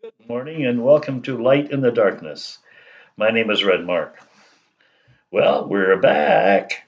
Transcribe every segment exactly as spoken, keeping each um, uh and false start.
Good morning and welcome to Light in the Darkness. My name is Red Mark. Well, we're back.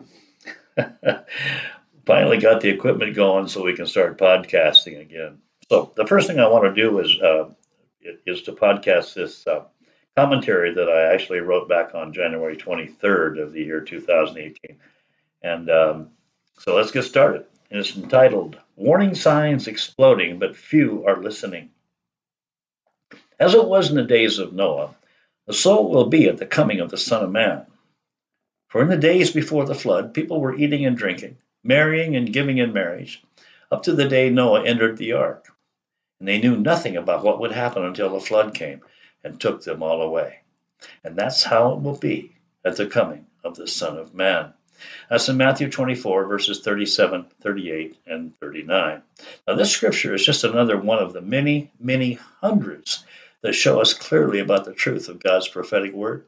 Finally got the equipment going so we can start podcasting again. So the first thing I want to do is uh, is to podcast this uh, commentary that I actually wrote back on January twenty-third of the year two thousand eighteen. And um, so let's get started. And it's entitled "Warning Signs Exploding, but Few Are Listening." As it was in the days of Noah, so it will be at the coming of the Son of Man. For in the days before the flood, people were eating and drinking, marrying and giving in marriage, up to the day Noah entered the ark. And they knew nothing about what would happen until the flood came and took them all away. And that's how it will be at the coming of the Son of Man. That's in Matthew twenty-four, verses thirty-seven, thirty-eight, and thirty-nine. Now, this scripture is just another one of the many, many hundreds that show us clearly about the truth of God's prophetic word.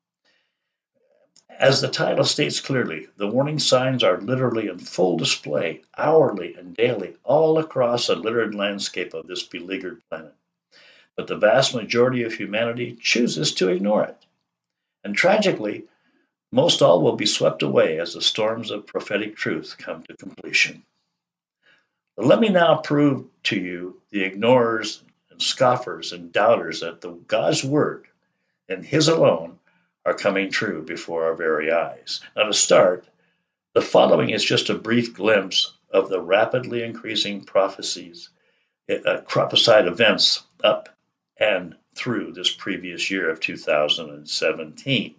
As the title states clearly, the warning signs are literally in full display, hourly and daily, all across a littered landscape of this beleaguered planet. But the vast majority of humanity chooses to ignore it. And tragically, most all will be swept away as the storms of prophetic truth come to completion. But let me now prove to you, the ignorers and scoffers and doubters, that the God's word and his alone are coming true before our very eyes. Now, to start, the following is just a brief glimpse of the rapidly increasing prophecies, uh, prophesied events up and through this previous year of two thousand seventeen.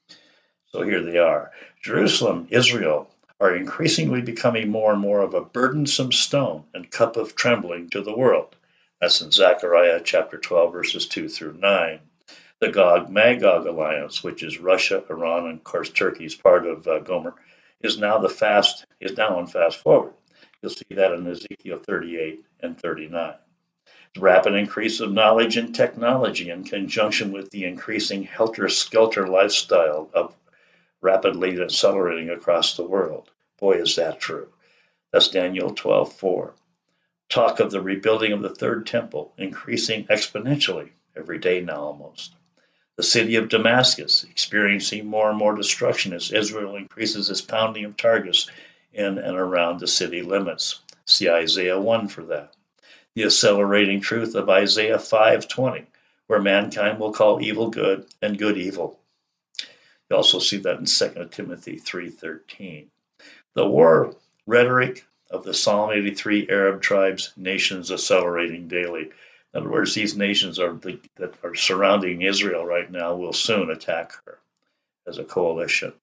So here they are. Jerusalem, Israel, are increasingly becoming more and more of a burdensome stone and cup of trembling to the world. That's in Zechariah chapter twelve, verses two through nine. The Gog-Magog alliance, which is Russia, Iran, and of course Turkey's part of uh, Gomer, is now the fast is now on fast forward. You'll see that in Ezekiel thirty-eight and thirty-nine. The rapid increase of knowledge and technology, in conjunction with the increasing helter-skelter lifestyle of rapidly accelerating across the world. Boy, is that true. That's Daniel twelve four. Talk of the rebuilding of the third temple increasing exponentially every day now almost. The city of Damascus experiencing more and more destruction as Israel increases its pounding of targets in and around the city limits. See Isaiah one for that. The accelerating truth of Isaiah five twenty, where mankind will call evil good and good evil. You also see that in Second Timothy three thirteen. The war rhetoric of the Psalm eighty-three Arab tribes, nations accelerating daily. In other words, these nations are the, that are surrounding Israel right now will soon attack her as a coalition.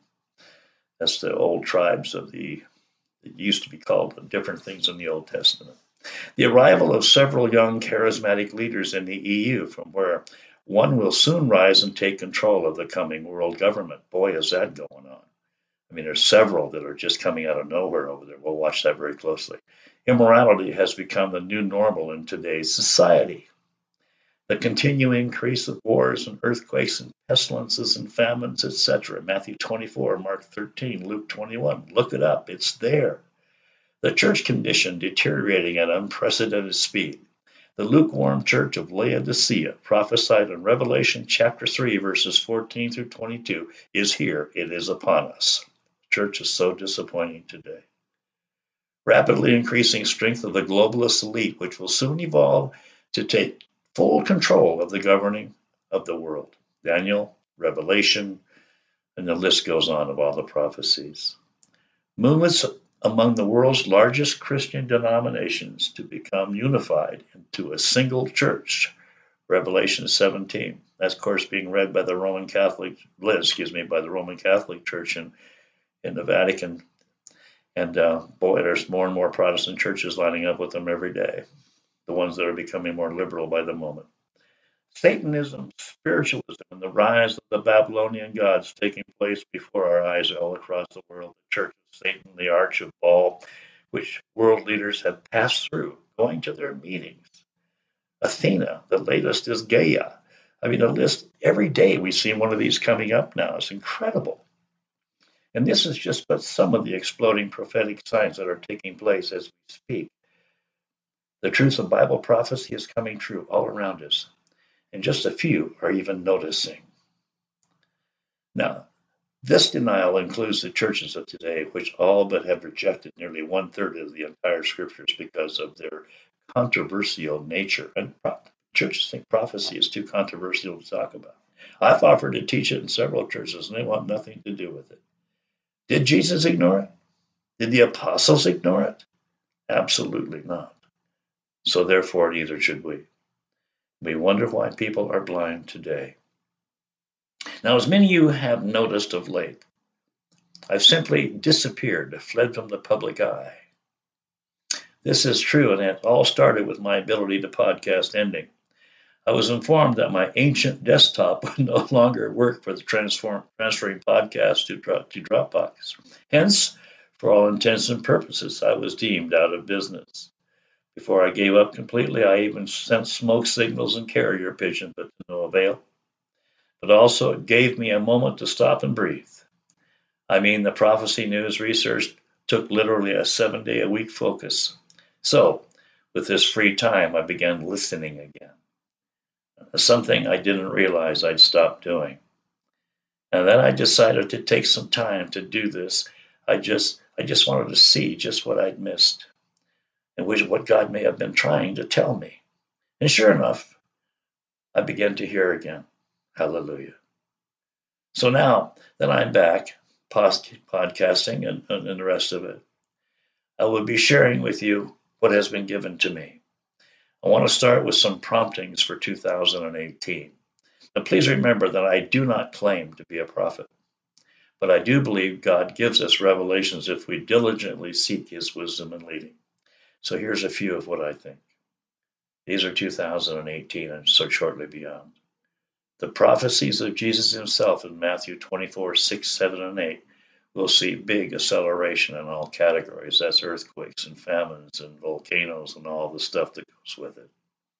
That's the old tribes of the, it used to be called different things in the Old Testament. The arrival of several young charismatic leaders in the E U, from where one will soon rise and take control of the coming world government. Boy, is that going on. I mean, there's several that are just coming out of nowhere over there. We'll watch that very closely. Immorality has become the new normal in today's society. The continuing increase of wars and earthquakes and pestilences and famines, et cetera. Matthew twenty-four, Mark thirteen, Luke twenty-one. Look it up. It's there. The church condition deteriorating at unprecedented speed. The lukewarm church of Laodicea, prophesied in Revelation chapter three, verses fourteen through twenty-two, is here. It is upon us. The church is so disappointing today. Rapidly increasing strength of the globalist elite, which will soon evolve to take full control of the governing of the world. Daniel, Revelation, and the list goes on of all the prophecies. Movements among the world's largest Christian denominations to become unified into a single church. Revelation seventeen. That's, of course, being read by the Roman Catholic, led, excuse me, by the Roman Catholic Church in, in the Vatican. And uh, boy, there's more and more Protestant churches lining up with them every day, the ones that are becoming more liberal by the moment. Satanism, spiritualism, and the rise of the Babylonian gods taking place before our eyes all across the world. The Church of Satan, the Arch of Baal, which world leaders have passed through, going to their meetings. Athena, the latest is Gaia. I mean, the list, every day we see one of these coming up now. It's incredible. And this is just but some of the exploding prophetic signs that are taking place as we speak. The truth of Bible prophecy is coming true all around us. and just a few are even noticing. Now, this denial includes the churches of today, which all but have rejected nearly one third of the entire scriptures because of their controversial nature. And churches think prophecy is too controversial to talk about. I've offered to teach it in several churches, and they want nothing to do with it. Did Jesus ignore it? Did the apostles ignore it? Absolutely not. So therefore, neither should we. We wonder why people are blind today. Now, as many of you have noticed of late, I've simply disappeared, fled from the public eye. This is true, and it all started with my ability to podcast ending. I was informed that my ancient desktop would no longer work for the transform, transferring podcasts to, to Dropbox. Hence, for all intents and purposes, I was deemed out of business. Before I gave up completely, I even sent smoke signals and carrier pigeon, but to no avail. But also, it gave me a moment to stop and breathe. I mean, the prophecy news research took literally a seven-day-a-week focus. So, with this free time, I began listening again. Something I didn't realize I'd stopped doing. And then I decided to take some time to do this. I just I just wanted to see just what I'd missed and which, what God may have been trying to tell me. And sure enough, I began to hear again. Hallelujah. So now that I'm back, post- podcasting and, and the rest of it, I will be sharing with you what has been given to me. I want to start with some promptings for two thousand eighteen. Now, please remember that I do not claim to be a prophet, but I do believe God gives us revelations if we diligently seek his wisdom and leading. So here's a few of what I think. These are two thousand eighteen and so shortly beyond. The prophecies of Jesus himself in Matthew twenty-four, six, seven, and eight will see big acceleration in all categories. That's earthquakes and famines and volcanoes and all the stuff that goes with it.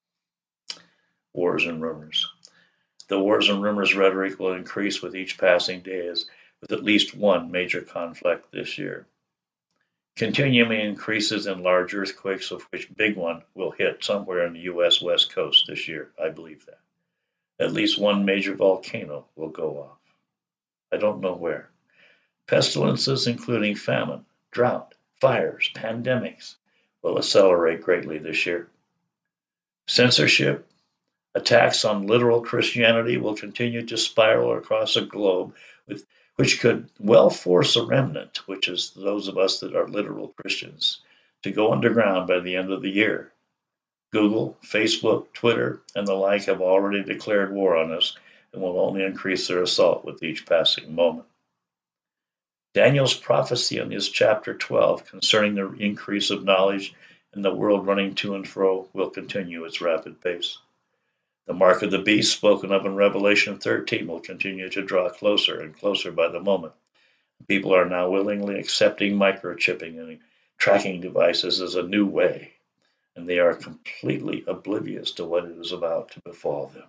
Wars and rumors. The wars and rumors rhetoric will increase with each passing day, as with at least one major conflict this year. Continuing increases in large earthquakes, of which big one will hit somewhere in the U S West Coast this year. I believe that. At least one major volcano will go off. I don't know where. Pestilences, including famine, drought, fires, pandemics, will accelerate greatly this year. Censorship, attacks on literal Christianity will continue to spiral across the globe, with, which could well force a remnant, which is those of us that are literal Christians, to go underground by the end of the year. Google, Facebook, Twitter, and the like have already declared war on us and will only increase their assault with each passing moment. Daniel's prophecy in his chapter twelve concerning the increase of knowledge and the world running to and fro will continue its rapid pace. The mark of the beast spoken of in Revelation thirteen will continue to draw closer and closer by the moment. People are now willingly accepting microchipping and tracking devices as a new way, and they are completely oblivious to what is about to befall them.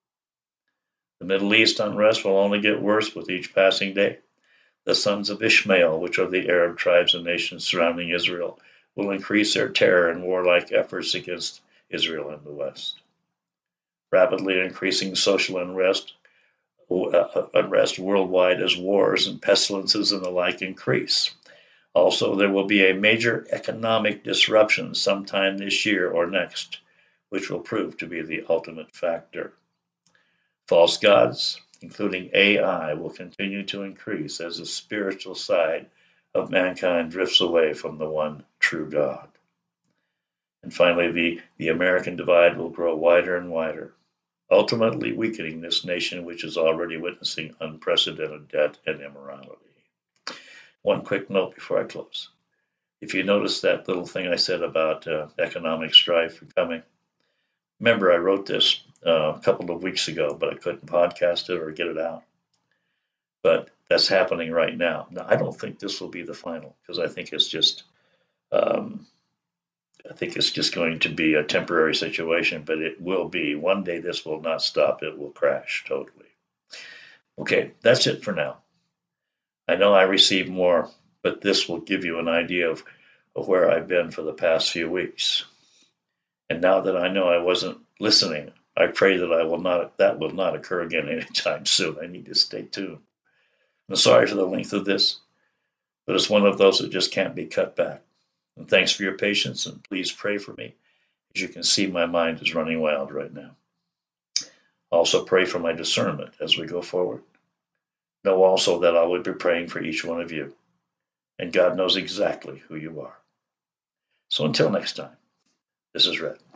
The Middle East unrest will only get worse with each passing day. The sons of Ishmael, which are the Arab tribes and nations surrounding Israel, will increase their terror and warlike efforts against Israel in the West. Rapidly increasing social unrest, uh, unrest worldwide as wars and pestilences and the like increase. Also, there will be a major economic disruption sometime this year or next, which will prove to be the ultimate factor. False gods, including A I, will continue to increase as the spiritual side of mankind drifts away from the one true God. And finally, the, the American divide will grow wider and wider, ultimately weakening this nation, which is already witnessing unprecedented debt and immorality. One quick note before I close. If you notice that little thing I said about uh, economic strife coming, remember I wrote this uh, a couple of weeks ago, but I couldn't podcast it or get it out. But that's happening right now. Now, I don't think this will be the final, because I think it's just, um, I think it's just going to be a temporary situation, but it will be. One day this will not stop. It will crash totally. Okay, that's it for now. I know I receive more, but this will give you an idea of, of where I've been for the past few weeks. And now that I know I wasn't listening I pray that I will not that will not occur again anytime soon. I need to stay tuned. I'm sorry for the length of this, but it's one of those that just can't be cut back. And thanks for your patience, and please pray for me. As you can see, my mind is running wild right now. Also pray for my discernment as we go forward. Know also that I will be praying for each one of you, and God knows exactly who you are. So until next time, this is Rhett.